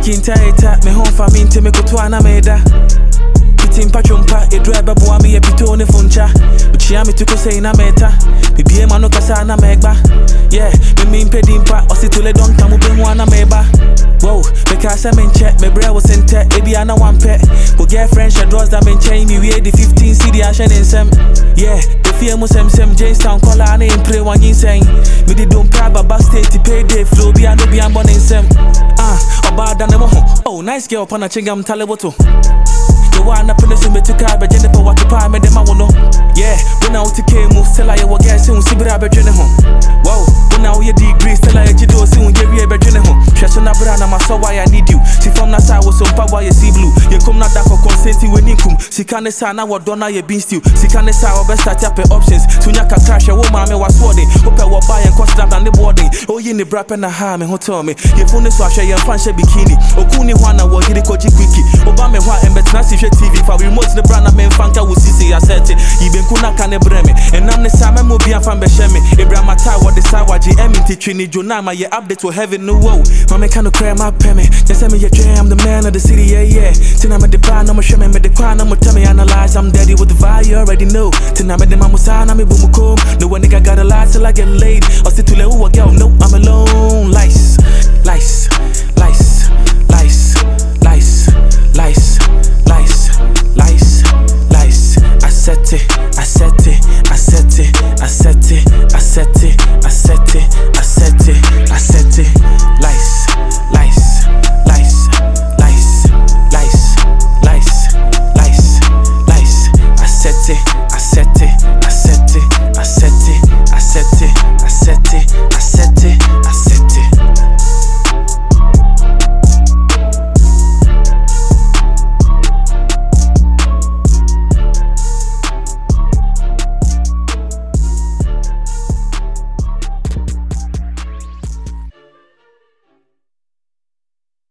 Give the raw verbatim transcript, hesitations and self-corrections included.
Kinta eta, me home for me to me go to ana meda. Pitin pachumpa, e drive boa me e pitone funcha. But she me to go say na meta. Me be mano kasa na megba. Yeah, me me impedimpa, or sit to le don tamu be mwana meba. Whoa, because I'm in check, my bra was in tech, baby I know one pet. Go get French doors that been chain me, we the fifteen C D action in some. Yeah, the fear must sem sem Jamestown color and ain't play one insane. Me they don't pay but backstage to pay day flow, be I no be I'm born in sem. Ah, about than them oh, nice girl upon a chingam talaboto. You wanna finish me to car, but Jennifer what to pay me them I wanna. Yeah, when I to came move, tell I will get soon, see but I be joining home. Whoa, when I your degrees, tell I you do soon, get we be joining home. Trust on a brand, I'm so why I need you. See from that side was some power, you see blue. You come not that for consenting when you come. See can the sign, I was done, I been still. See can the sign, best start up options. Soon you can crash a woman, I was swording. Hope I will buy and cost down the boarding. Oh, you in the brap and a ham and hotel me. You phone this wash, your fancy bikini. Okuni Wana, what you call Jiki. Obama, what and bet Nancy T V. For remote the brand, I mean, Fanka will see, I said it. Even Kuna can breme. And I'm the Sama Mobia from Beshemi. Abraham Mata, what the Sawaji, Emity Trini, Junama, your update to heaven, no woe. Mama can't cry my pemmy. Just send me your jam, I'm the man of the city, yeah, yeah. Tonight I'm at the bar, I'm a shame, I'm at the crown, I'm a tell me analyze. I'm daddy with the vibe, you already know. Tonight I'm at the Mamusan, I'm a boom comb. No one nigga got a lot till I get laid. Or sit to let who I go, no, I'm alone. Lice, lice, lice, lice, lice, lice, lice, lice, lice. I set it, I set it, I set it, I set it, I set it, I set it, I set it, I set it. Lice, lice, lice, lice, lice, lice, lice, lice. I set it, I set it,